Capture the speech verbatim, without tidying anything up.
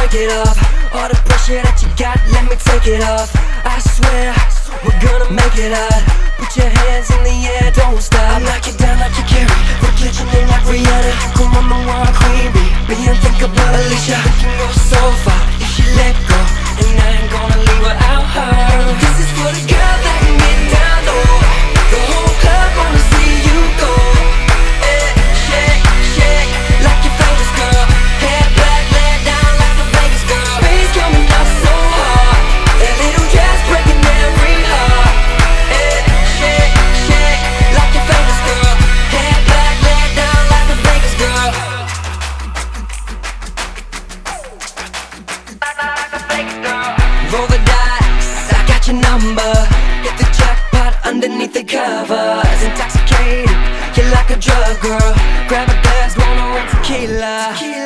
break it off. All the pressure that you got, let me take it off. I swear, we're gonna make it out. Put your hands in the air, don't stop. I knock you down like you carry, we're glitching in like Rihanna. Come on, the one queen bee, be unthinkable Alicia. We can go so far if she let go, and I ain't gonna leave without her. This is for the girl that can get down low. The whole club wanna see you go. Eh, shake, shake like your famous girl. Hair black, let down like a Vegas girl. Bass coming out so hard, that little dress breaking every heart. Eh, shake, shake like your famous girl. Hair black, let down like a Vegas girl. Like a Vegas girl. Roll the dice, I got your number. Hit the jackpot underneath the covers. Intoxicated, you're like a drug girl. Grab a glass, wanna want tequila.